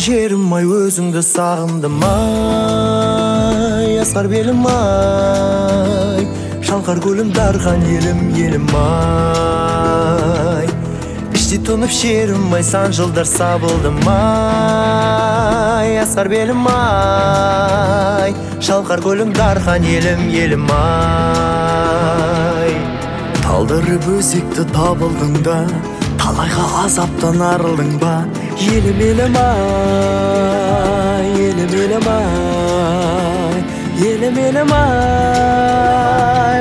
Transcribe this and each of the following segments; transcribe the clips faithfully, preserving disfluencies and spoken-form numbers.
жерім ай, өзіңді сағындым ай, асқар белім ай, шалқар көлім дархан елім, елім ай. Іште тұнып шерім ай, сан жылдар сабылдым ай, асқар белім ай, шалқар көлім дархан елім, елім ай. Талдырып өзекті табылдың да, талайға азаптан арылдың ба? Елім, елім ай, елім, елім ай, елім, елім ай,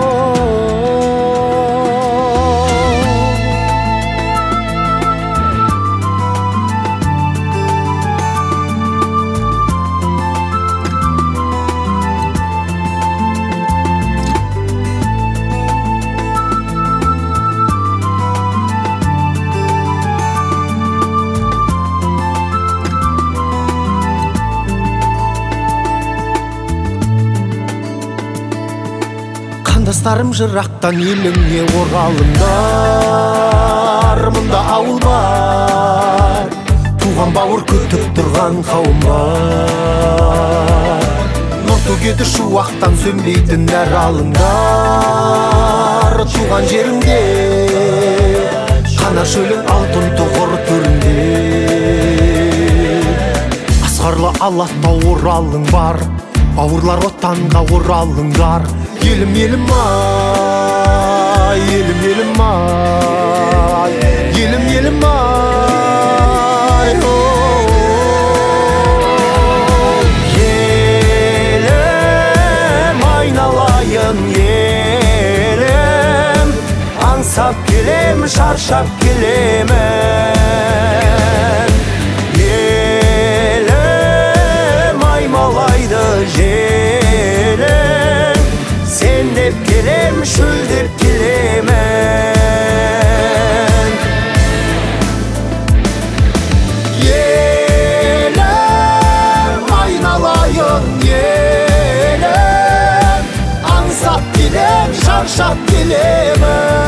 қандастарым жырақтан еліңе оралыңдар, мұнда ауыл бар, туған бауыр күтіп тұрған қауым бар. Нұр төгеді шуақтан сөнбейтін әр алыңдар, туған жеріңде қана шөлің алтын тұғыр түрінде. Асқарлы алатау оралың бар, бауырлар отанға оралыңдар. Елім, елім ай, елім, елім ай, елім, елім ай, елім айналайын, елім аңсап келем, шаршап келемін. Елім аймалайды желім, сен деп келем, шөлдеп келемін. Елім айналайын, елім аңсап келем, шаршап келемін.